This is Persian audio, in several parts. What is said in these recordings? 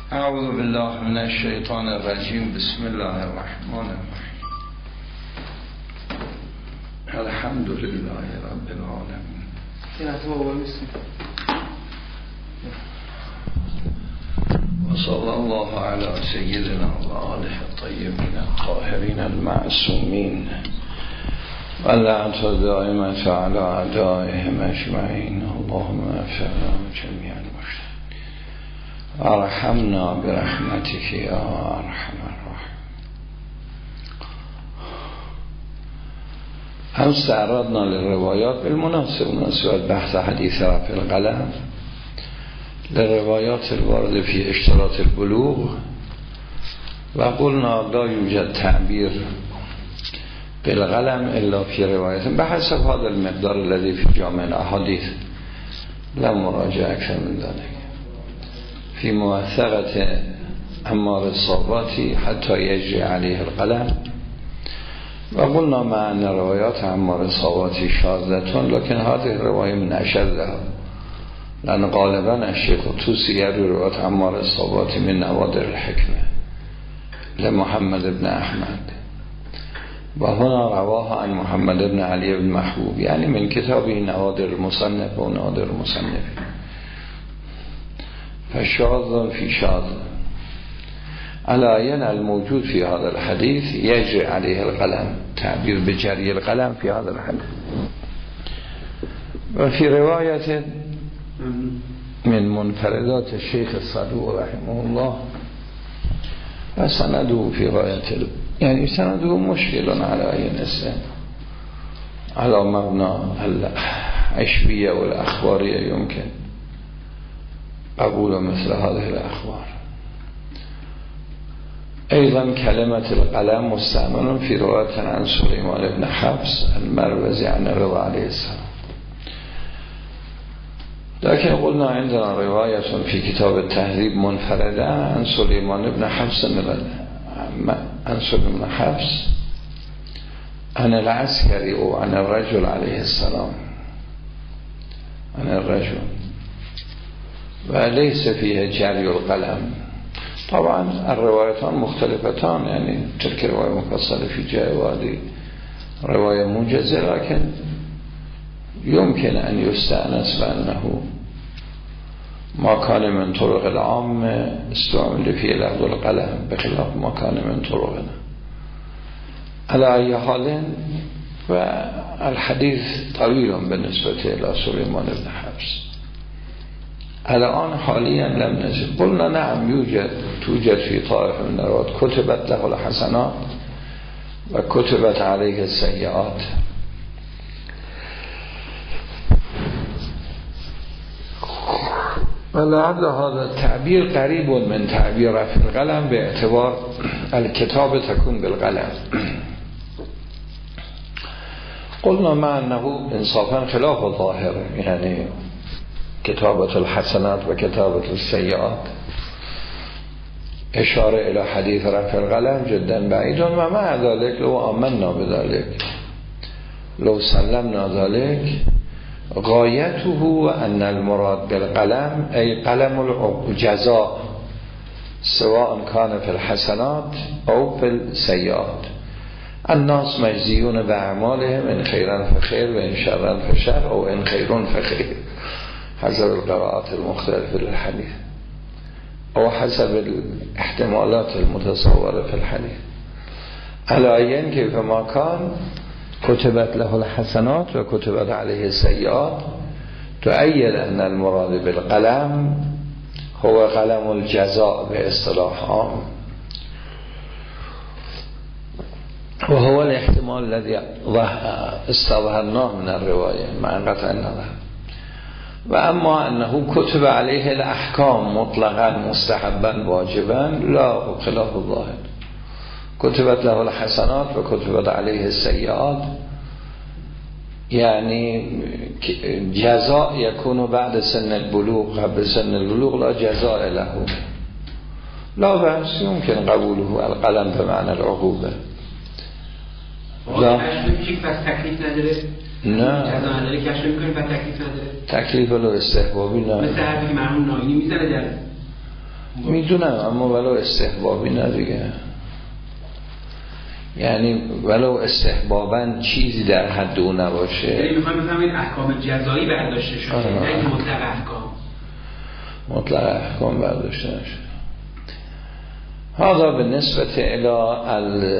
اعوذ بالله من الشیطان الرجیم. بسم الله الرحمن الرحیم. الحمد لله رب العالمین. و صلی الله علی سیدنا و آله الطیبین الطاهرین المعصومین و لعنت دائمة علی اعدائهم اجمعین. اللهم اغفر لنا جمیعا ارحمنا برحمتك یا ارحم الراحمین. هم استعرضنا للروايات بالمناسبة بحث حديث رفع القلم للروايات الوارد في اشتراط البلوغ و قلنا لا يوجد تعبير بالقلم الا في رواية بحسب هذا المقدار الذي في جامع الاحاديث. لم مراجعة أكثر من ذلك في موثقة عمار الصاباتي حتى يجري عليه القلم. وقلنا مع أن روايات عمار الصاباتي شاذة لكن هذه الرواية من أشدها، لأن غالبا الشيخ الطوسي يروي روايات عمار الصاباتي من نوادر الحكمة لمحمد بن أحمد، وهنا رواها عن محمد بن علي بن محبوب، يعني من كتابه نوادر المصنف ونوادر المصنف. فشاذ في شاذ على ين الموجود في هذا الحديث يجري عليه القلم، تعبير بجري القلم في هذا الحديث. وفي رواية من منفردات الشيخ الصدوق رحمه الله وسنده في غاية يعني سنده مشكل على أي نسل على مبنى العشبية والأخبارية يمكن قبول مثل هذه الأخبار. أيضا كلمة القلم مستعمل في رواية عن سليمان بن حفص المروزي عن الرضا عليه السلام، لكن قلنا عندنا رواية في كتاب التهذيب منفردة عن سليمان بن حفص عن العسكري وعن الرجل عليه السلام، عن الرجل، وليس فيها جري القلم. طبعا الروايتان مختلفتان، يعني تلك رواية مفصلة في جاء وهذه رواية موجزة، لكن يمكن أن يستأنس بأنه ما كان من طرق العام استعمل فيه لفظ القلم بخلاف ما كان من طرقنا. على أي حال والحديث طويل بالنسبة إلى سليمان بن حفص. الآن حاليا لم نزل. قلنا نعم توجد في طائف من الروايات كتبت له الحسنات و كتبت عليه السيئات. ولعل هذا التعبير قريب من تعبير رفع القلم باعتبار الكتاب تكون بالقلم. قلنا مع أنه انصافا خلاف الظاهر، يعني كتابة الحسنات و كتابة السيئات اشاره الى حديث رفع القلم جدا بعيد، و مع ذلك لو آمنا بذلك لو سلمنا ذلك غايته ان المراد بالقلم ای قلم الجزاء سواء كان في الحسنات او في السيئات. الناس مجزيون باعمالهم ان خيرا فخير و ان شرا فشر او ان خير فخير حسب القراءات المختلفة للحديث أو حسب الاحتمالات المتصورة في الحديث. على أين كيفما كان كتبت له الحسنات و كتبت عليه السيئات تؤيد أن المراد بالقلم هو قلم الجزاء باصطلاح عام، وهو الاحتمال الذي استظهرناه من الرواية مع قطع النظر. و اما انه كتب عليه الاحکام مطلقا مستحبا واجبا لا، خلاف الظاهر. كتبت له الحسنات و كتبت عليه السيئات، يعني جزاء يكون بعد سن البلوغ، قبل سن البلوغ لا جزاء له، لا بأس يمكن قبوله القلم بمعنى العقوبة. لا نه جزا نداره کشف میکنه و تکلیف نداره. تکلیف ولو استحبابی نه، مثل حرفی که مرحوم ناینی میزنه در میدونم، اما ولو استحبابی نه دیگه، یعنی ولو استحباباً چیزی در حد او نباشه. یعنی میخوایم بفهمید احکام جزایی برداشته شده، نه مطلق احکام. مطلق احکام برداشته نشده. هذا به نسبت الی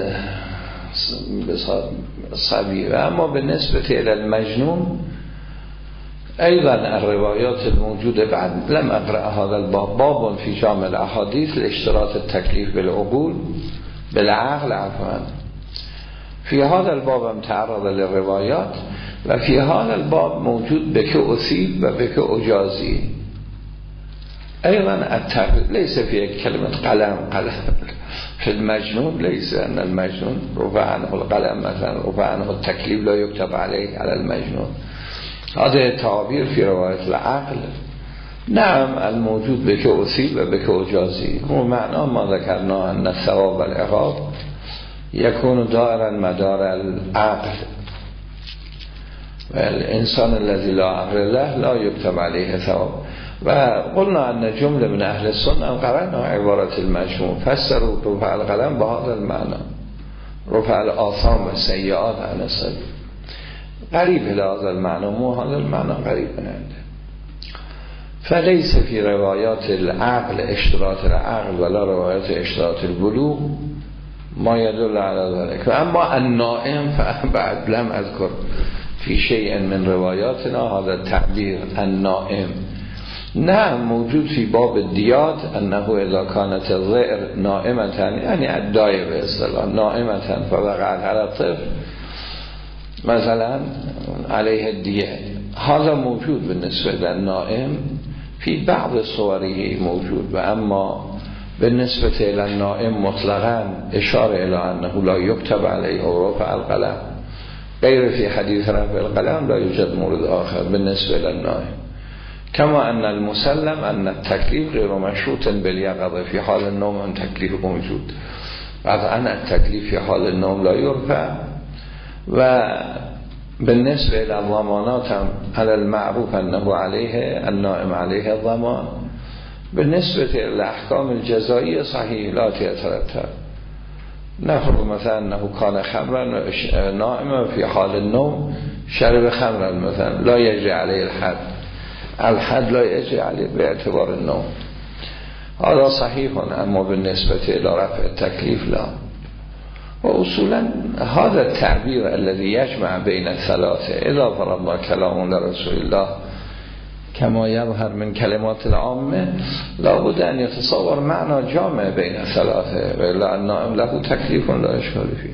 الصبی، و اما به نسبت الی المجنون ایضا الروایات الموجوده بعد لم اقرأ هذا الباب، باب فی جامع الاحادیث لاشتراط التکلیف بالعقول بالعقل عفوا. فی هذا الباب هم تعرض للروایات و فی هذا الباب موجود بک اصیب و بک اجازی. ایضا التقلیف لیس فی کلمه قلم فی المجنون، لیس ان المجنون رفع عنه القلم مثلا، رفع عنه التکلیف لا یکتب علیه علی المجنون. هذا تعبیر فی روایت العقل. نعم الموجود بک اصیب و بک اجازی، و معنا ما ذکرنا ان الثواب و العقاب یکون دائرا مدار العقل و الانسان الذي لا عقل له لا یکتب علیه ثواب. و قلنا ان جمله من اهل السنه قرأنا عبارت المجموع فسروا رفع القلم بهذا المعنى، رفع الآثام و سیئات عن السبیل. قریب لهذا المعنى مو هذا المعنى قریب ننده. فلیس فی روایات العقل اشتراط العقل ولا روایات اشتراط البلوغ ما يدل على ذلك. و اما النائم فبعد لم اذكر في شيء من روایاتنا هذا التعبیر النائم. نه موجود فی باب الدیات انه اذا كانت الظئر نائمة، یعنی الدایه به اصطلاح نائمة فوقعت على الطفل مثلا علیه الدیه، هذا موجود بالنسبه للنائم فی بعض صوره موجود. و اما بالنسبه الى النائم مطلقا اشاره الى انه لا یکتب علیه و رفع القلم، غیر فی حدیث رفع القلم لا یوجد مورد آخر بالنسبه للنائم. كما ان المسلم ان التکلیف غیر مشروط بالیقظه، فی حال النوم ان تکلیف موجود، قطعا التکلیف فی حال النوم لا یرفع. و بالنسبه الى الضمانات هم على المعروف انه علیه النائم علیه الضمان. بالنسبه الى الاحکام الجزائیه صحیح لا تترتب، نفرض مثلا انه کان خمرا نائما فی حال النوم شرب خمرا مثلا لا یجری علیه الحد لا یجری علیه به اعتبار النوم، هذا صحیح، اما بالنسبه الى رفع التکلیف لا. و اصولا هذا التعبیر الذي يجمع بين الثلاثه اذا فرضنا كلام لرسول الله كما يظهر من كلمات العامه لابد ان يتصور معنى جامع بين الثلاثه و الا النائم له تکلیف لا اشکال فيه.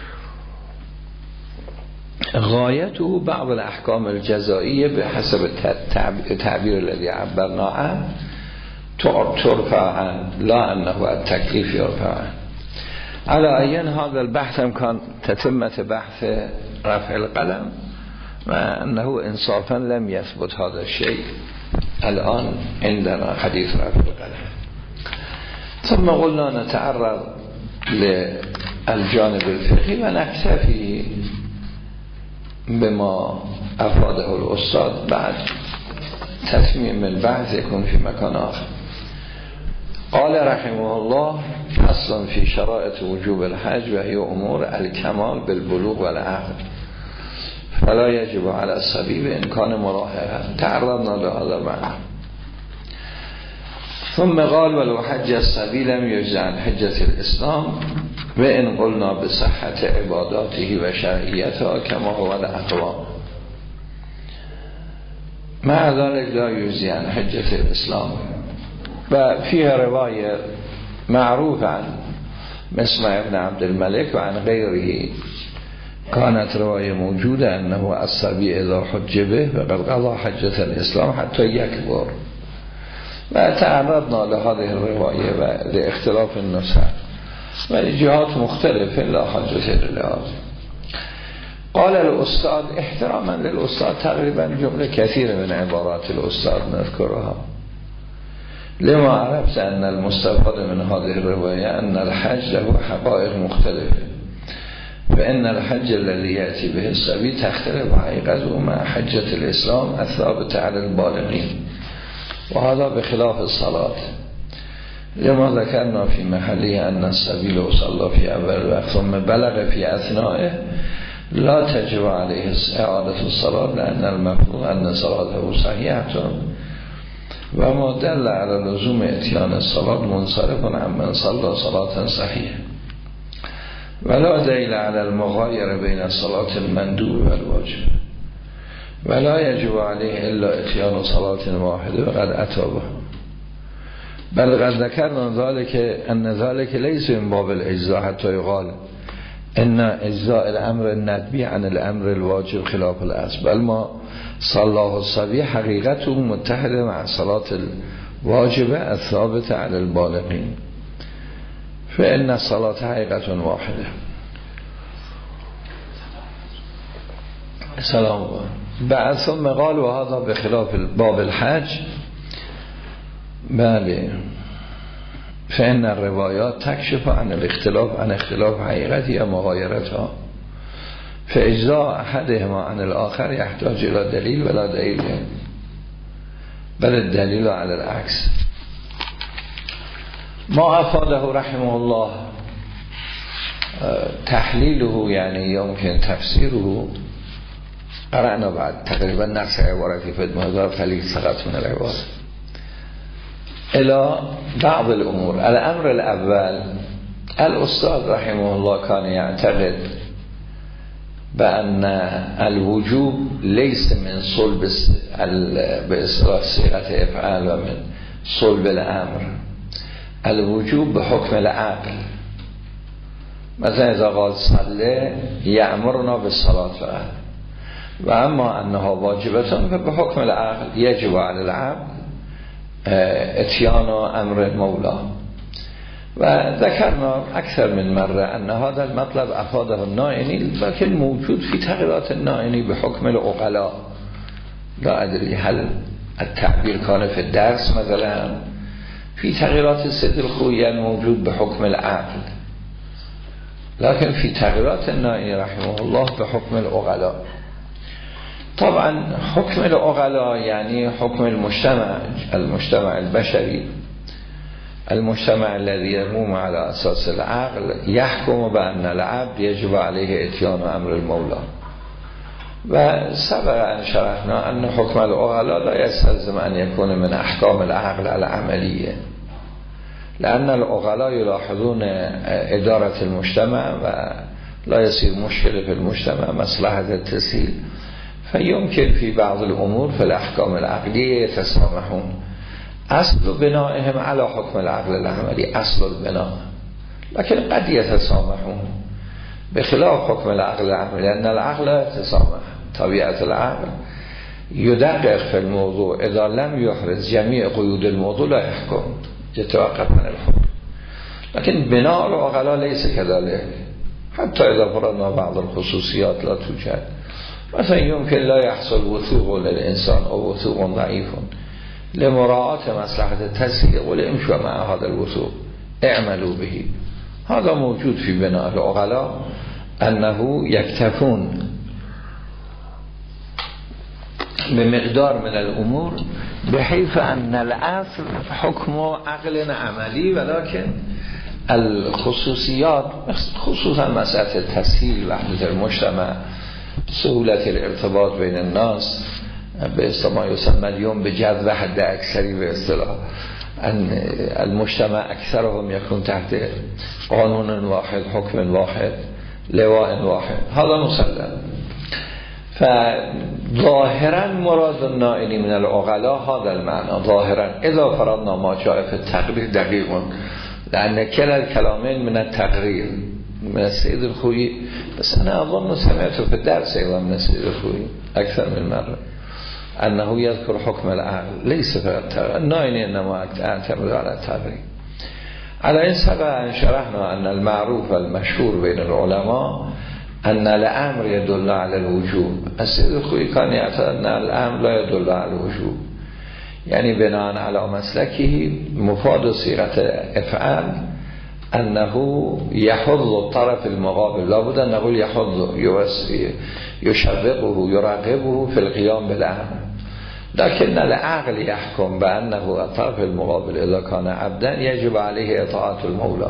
غایته بعض الاحکام الجزائیه به حسب التعبیر الذي عبرنا عنه ترفع عنه لا انه التکلیف یرفع عنه. على عین هذا البحث هم كان تتمة بحث رفع القلم و انه انصافا لم يثبت هذا الشيء الان عندنا حديث رفع القلم. ثم قلنا نتعرض للجانب الفقهي و نكتفي بما افاده الاستاذ بعد تتمیم البحث يكون في مكان آخر. قال رحمه الله اصلا في شرائط وجوب الحج و هي امور الکمال بالبلوغ والعقل فلا يجب على الصبي بامکان مراهقه. تعرضنا لهذا المعنى. ثم قال ولو حج الصبي لم يجز عن حجة الاسلام و ان قلنا بصحة عباداته و شرعیتها كما هو الاقوام مع ذلك لا يجزي عن حجة الاسلام. و فيها رواية معروف عن مسمع ابن عبد الملك وعن غيره كانت رواية موجودة أنه الصبي إذا حج به فقد قضى حجة الإسلام حتى يكبر. وتعرضنا لهذه الرواية لاختلاف النسخ ولجهات مختلفة لا حجة للهذا. قال الأستاذ احتراما للأستاذ تقريبا جملة كثيرة من عبارات الأستاذ نذكرها لما عرفت أن المستفاد من هذه الرواية أن الحج له حقائق مختلفة فإن الحج الذي يأتي به الصبي تختلف حقيقته مع حجة الإسلام الثابتة على البالغين وهذا بخلاف الصلاة. لما ذکرنا فی محلی ان السبیل وصلا فی اول وقت ثم بلغ فی اثنائه لا تجب علیه اعاده الصلاة لان المفروض ان صلاته صحیحه و ما دل علی لزوم اتیان الصلاة منصرف عمن صلا صلاة صحیحه ولا دلیل علی المغایر بین الصلاة المندوب و الواجب ولا يجب عليه الا اتیان صلاة واحده وقد اتابه بل قد ذکرنا ذلك ان ذلك ليس من باب الاجزاء حتى يقال ان اجزاء الامر الندبی عن الامر الواجب خلاف الاصل بل ما صلاه الصبي حقیقته متحده مع صلاة الواجبه الثابته على البالغين فان الصلاة حقیقه واحده. سلام بعد ثم قال و هذا بخلاف باب الحج بله فإن الروایات تکشف عن الاختلاف عن اختلاف حقیقت یا مغایرتها فاجزاء احدهما عن الاخر يحتاج الى دلیل ولا دلیل بل الدلیل على العكس. ما افاده رحمه الله تحلیله یعنی يمكن تفسیره قرأنا بعد تقریبا نفس عبارتی فدمهدار خلیل سقط من العبارت الى بعض الامور. الامر الاول الاستاذ رحمه الله كان يعتقد بأن الوجوب ليس من صلب باصطلاح صيغه افعال و من صلب الامر. الوجوب بحكم العقل مثلا اذا قال صلى يأمرنا بالصلاة فعل و اما انها واجبتان فبحكم العقل يجب على العبد اتیان امر مولا. و ذکرنا اکثر من مره ان هذا المطلب افاده النائنی لكن موجود في تغییرات النائنی بحكم العقلاء لا ادري هل التعبير كان في الدرس مثلا في تغییرات سید الخوئی موجود بحكم العقل لكن في تغییرات النائنی رحمه الله بحكم العقلاء. طبعا حكم العقلاء يعني حكم المجتمع البشري المجتمع الذي يقوم على أساس العقل يحكم بأن العبد يجب عليه اتيان أمر المولى. وسبق أن شرحنا أن حكم العقلاء لا يستلزم أن يكون من أحكام العقل العملية لأن العقلاء يلاحظون إدارة المجتمع ولا يصير مشكلة في المجتمع مصلحة التسهيل فيمكن في بعض الأمور في الأحكام العقلية يتسامحون. أصل بنائهم على حكم العقل العملي أصل البناء لكن قد يتسامحون بخلاف حكم العقل العملي لأن العقل لا يتسامح. طبيعة العقل يدقق في الموضوع إذا لم يحرز جميع قيود الموضوع لا يحكم يتوقف عن الحكم. لكن بناء العقلاء ليس كذلك حتى إذا فرضنا بعض الخصوصيات لا توجد مثلا يمكن لا يحصل وثوق للإنسان أو وثوق ضعيف لمراعاة مصلحة التسهيل وليمشوا مع هذا الوثوق اعملوا به. هذا موجود في بناء العقلاء أنه يكتفون بمقدار من الأمور بحيث أن الأصل حكم عقل عملي ولكن الخصوصيات خصوصا مسألة التسهيل وحدة المجتمع سهولة الارتباط بين الناس به ما يسمى اليوم بجذب حد اکثری به اصطلاح ان المجتمع اکثرهم يكون تحت قانون واحد حكم واحد لواء واحد هذا مسلم. فظاهرا مراد النائنی من العقلاء هذا المعنى ظاهرا اذا فرضنا ما جاء في التقرير دقيق لأن كلا الكلامين من التقرير من السيد الخوي بس أنا أظن سمعته في الدرس أيضا من السيد الخوي أكثر من مرة أنه يذكر حكم العقل ليس في التقرير النائني إنما أعتمد على التقرير. على إن سبق أن شرحنا أن المعروف والمشهور بين العلماء أن الأمر يدل على الوجوب. السيد الخوي كان يعتقد أن الأمر لا يدل على الوجوب يعني بناء على مسلكه مفاد صيغة افعال أنه يحض الطرف المقابل لابد أن نقول يحض يشوقه يراقبه في القيام بالأمر لكن العقل يحكم بأنه الطرف المقابل اذا كان عبدا يجب عليه اطاعت المولى.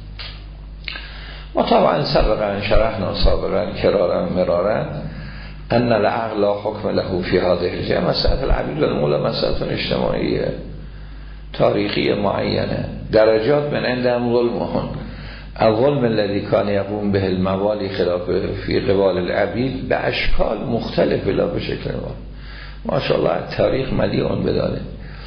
وطبعا سبقا شرحنا سابقا كرارا مرارا ان العقل لا حكم له في هذه الجهه. مسألة العبد والمولى مسألة اجتماعية تاريخية معينة، درجات من عندهم ظلمهم. الظلم الذي كان يقوم به الموالي خلاف في قبال العبيد بأشكال مختلفة لا بشكل ما شاء الله التاريخ مليء بذلك.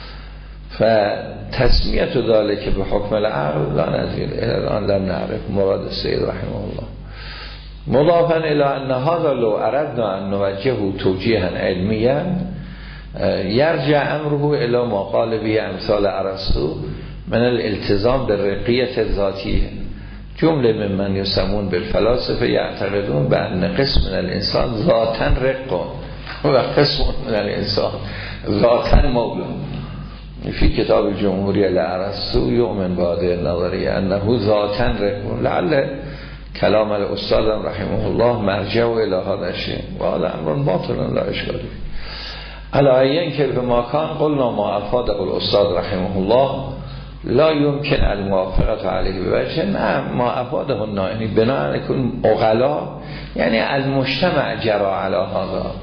فتسمية ذلك بحكم العقل لا نزيل الآن لم نعرف مراد السيد رحمه الله. مضافا إلى أن هذا لو أردنا أن نوجهه توجيها علميا يرجع أمره إلى ما قال به أمثال أرسطو من الالتزام بالرقية الذاتية. جمله ممن يسمون بالفلاسفه يعتقدون بأن قسم من الإنسان ذاتا رق و قسم من الإنسان ذاتا مولا. في كتاب الجمهوریه لأرسطو يؤمن بهذه النظریه أنه ذاتا رق. لعل كلام الأستاذ رحمه الله مرجع إلى هذا الشيء وهذا أمر باطل لا إشكال فيه. على أين که بما كان قلنا ما أفاده الأستاذ رحمه الله لا يمكن الموافقة عليه بوجه ما أفاده النائني بناء يكون أغلا يعني المجتمع جرى على هذا.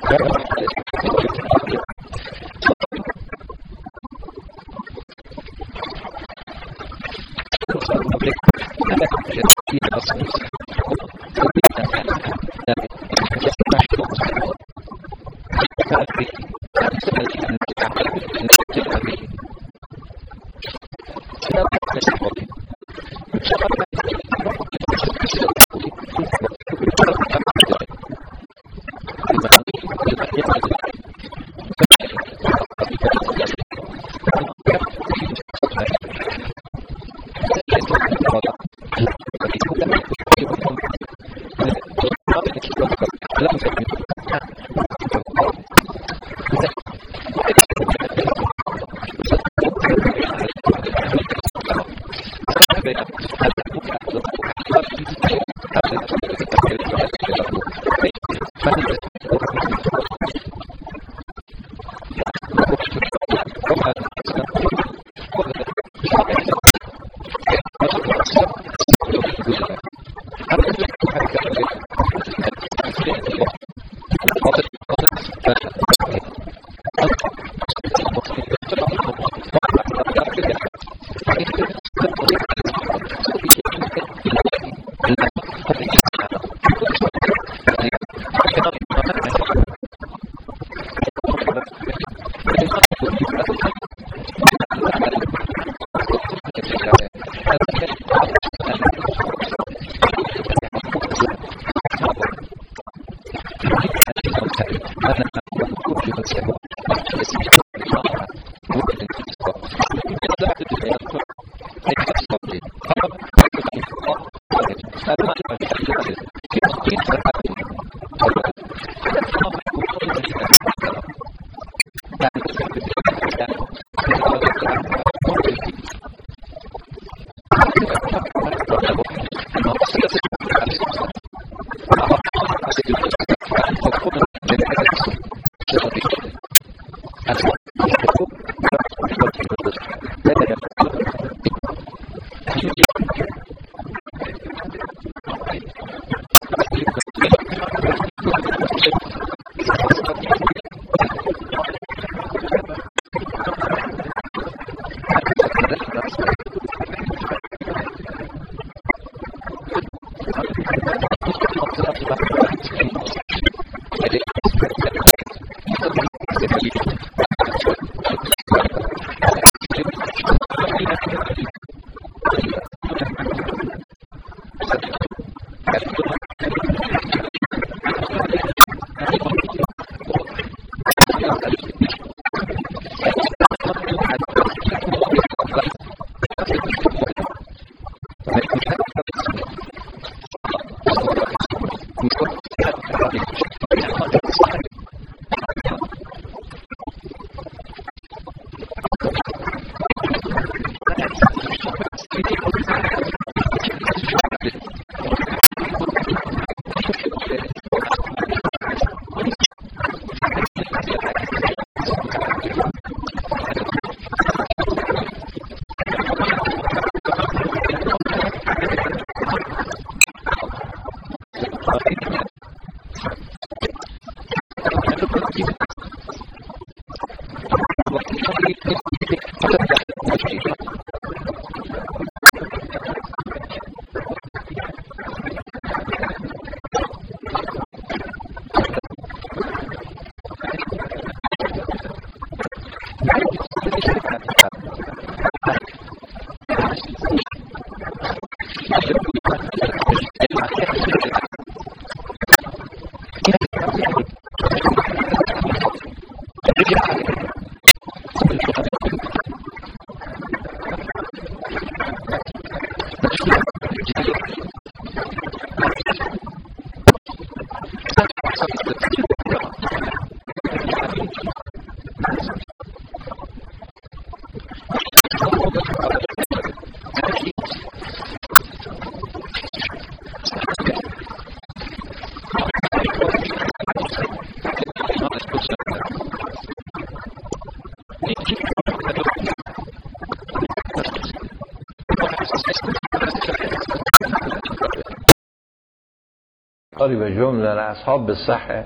به جمله اصحاب به صحه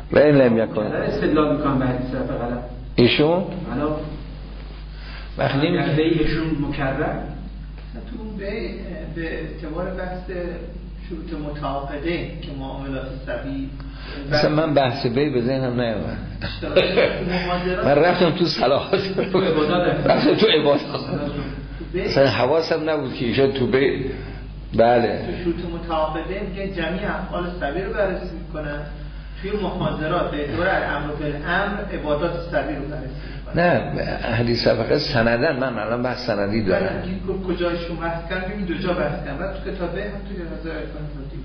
و این لم یکن استدلال میکنم به حدیث رفع قلم ایشون حالا وقتی به ایشون مکرر تو به اعتبار بحث شروط متعاقده که معاملات سبی مثلا من بحث بی به ذهنم نیامد من رفتم تو صلاحات رفتم تو عبادات مثلا حواسم نبود که ایشان تو بی بله تو شروط متعاقده میگه جمعی افعال سبی رو بررسی میکنن توی محاضرات به اعتبار الامر بالامر عبادات سبی رو بررسی میکنن نه حدیث فقط سندن من الان بحث سندی دارم من کجایشون بحث کردم این دو جا بحث کردم بعد تو کتابه هم توی نظر عرفان فردی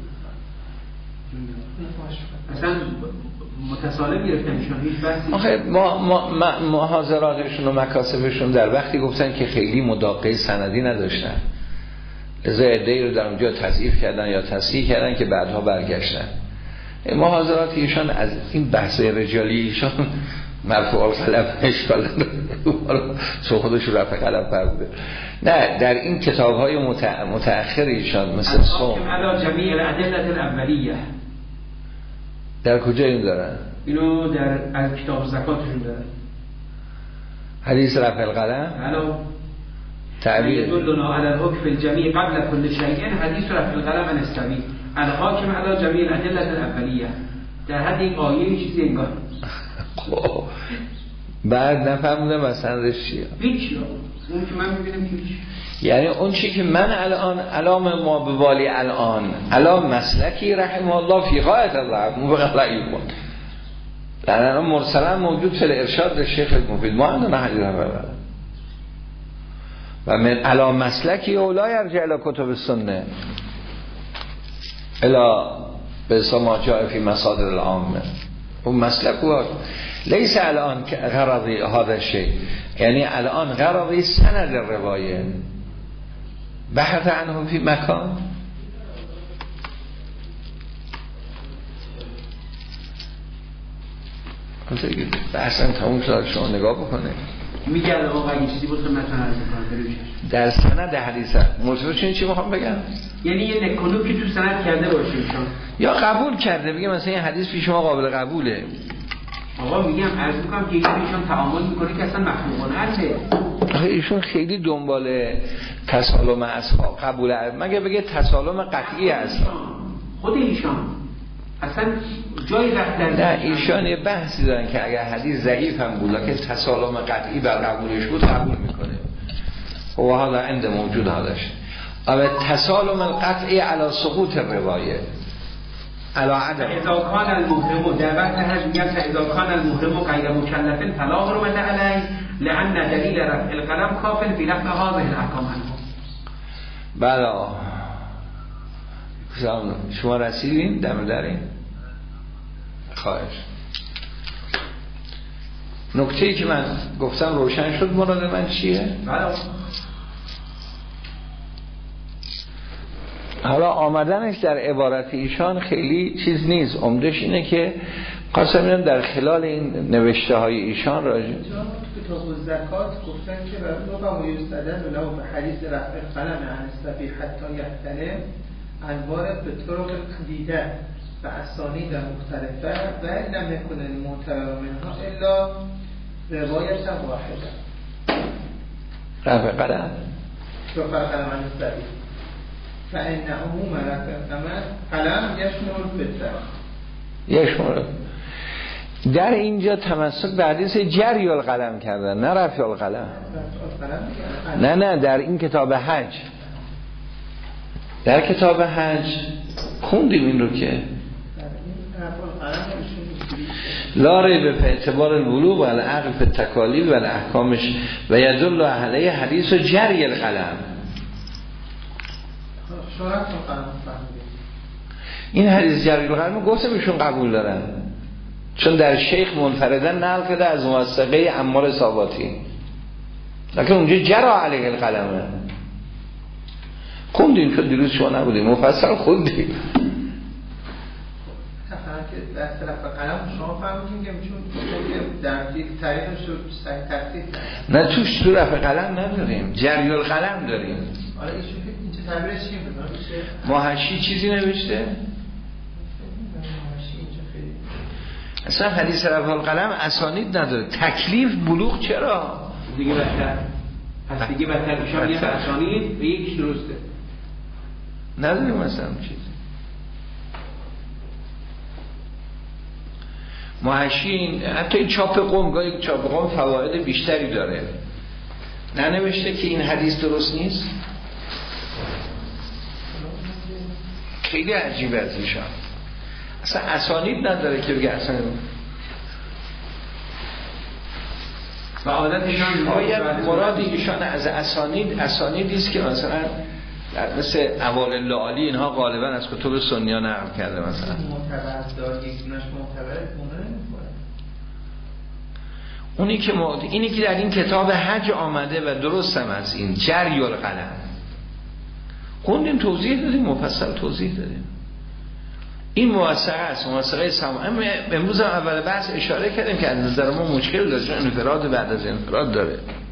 اصلا متصالب گرفتن ایشون هیچ بحثی آخه محاضراتشون و مکاسبشون در وقتی گفتن که خیلی مداقه سندی نداشتن لذا عده‌ای رو در اونجا تضعیف کردن یا تصحیح کردن که بعدها برگشتن محاضرات ایشان از این بحث رجالی ایشان مرفوع القلم اشکال چون خودش رفع قلم پر بوده نه در این کتاب‌های متأخر ایشان مثل صوم علی جمیع الادله الاولیه در کجا این دارن؟ اینو در از کتاب زکاتشون دارن حدیث رفع القلم حالا تعبیر يدلنا على الحكم في الجميع قبل كل شيء حديث رفع القلم عن السبيل الحاكم على جميع الادله الاوليه در حد این آیه چیزی انگار خب بعد نفهمیدم مثلا چیه هیچ اون که من میبینم هیچ یعنی اون چی که من الان علام ما به والی الان علام مسلکی رحمه الله فی غایت الله مبغلایی بود لأن مرسلا موجود فی الارشاد للشیخ المفید ما عندنا حدیث رفع و من علام مسلکی اولا یرجع الى کتب السنه الى به ما جاء فی مصادر العامه اون مسلک بود لیس الان غرضی هذا الشيء یعنی الان غرضی سند روایه بحث عنه فی مکان اصلا تموم شد شما نگاه بکنه میگه آقا یه چیزی بود خدمتتون عرض می‌کنم در سند حدیث مرتبط چی میخوام بگم یعنی یه نکونو که تو سند کرده باشیم شما یا قبول کرده بگه مثلا این حدیث پیش شما قابل قبوله آقا میگم عرض می‌کنم که ایشون تعامل می‌کنه که اصلا مخلوقانه هسته آخه ایشون خیلی دنبال تسالم اصحاب قبول مگه بگه تسالم قطعی است خود ایشان اصلا جای رفتن نه ایشان یه بحثی دارن که اگر حدیث ضعیف هم بود که تسالم قطعی بر قبولش بود قبول میکنه و هذا عند موجود هذاش اما تسالم القطعی علی سقوط الروایه علی عدم اذا کان المحرم در وقت هج میگم اذا کان المحرم غیر مکلف فلا حرمت علیه لان دلیل رفع القلم کافل فی نفع هذه الاحکام عنه بله شما رسیدین دم دارین خواهش نکته‌ای که من گفتم روشن شد مراد من چیه؟ بله حالا آمدنش در عبارت ایشان خیلی چیز نیست عمدش اینه که قاسم در خلال این نوشته های ایشان راجع کتاب الزکات گفتن که رفع و یستدل له به حدیث رفع القلم عن السبی حتی یحتلم انوار به طرق دیده و اسانید مختلفه و لم یکن المعتبر منها الا روایت واحده رفع قلم عن السبی فإن عموم رفع قلم یشمل فطره در اینجا تمسک به حدیث جری القلم کردن نه رفع القلم نه در این کتاب حج در کتاب حج خوندیم این رو که لا ریب فی اعتبار البلوغ و العقل فی التکالیف و الاحکامش و یدل علیه حدیث جری القلم این حدیث جری القلم گفتم ایشون قبول دارن چون در شیخ منفردن نقل کرده از موثقه عمار ثابتی لکن اونجا جرا علیه القلمه خوندیم که دیروز شما نبودیم مفصل خوندیم که در طرف قلم شما فهمیدین که چون در تاریخش رو تفسیر نه توش تو رفع قلم نداریم جری القلم داریم آره این چه تعبیرش چی بود محشی چیزی نوشته اصلا حدیث رفع القلم اسانید نداره. تکلیف بلوغ چرا؟ دیگه بدتر. پس دیگه بدتر ایشان یه اسانید به یکیش درسته. نداریم مثلا چیزی. محشین حتی این چاپ قم، گاهی چاپ قم فواید بیشتری داره. ننوشته که این حدیث درست نیست. خیلی عجیبه از ایشان، اصلا اسانید نداره که بگه اصلا. و عادتشان مراد ایشان از اسانیدی است که مثلا مثل اوائل لعالی اینها غالبا از کتب سنی ها نقل کرده. مثلا اینی که در این کتاب حج آمده و درست هم از این جری القلم خوندیم، توضیح دادیم، مفصل توضیح دادیم. این موثقه است، موثقه امروز هم اول بحث اشاره کردیم که از نظر ما مشکل داره، چون انفراد بعد از انفراد داره.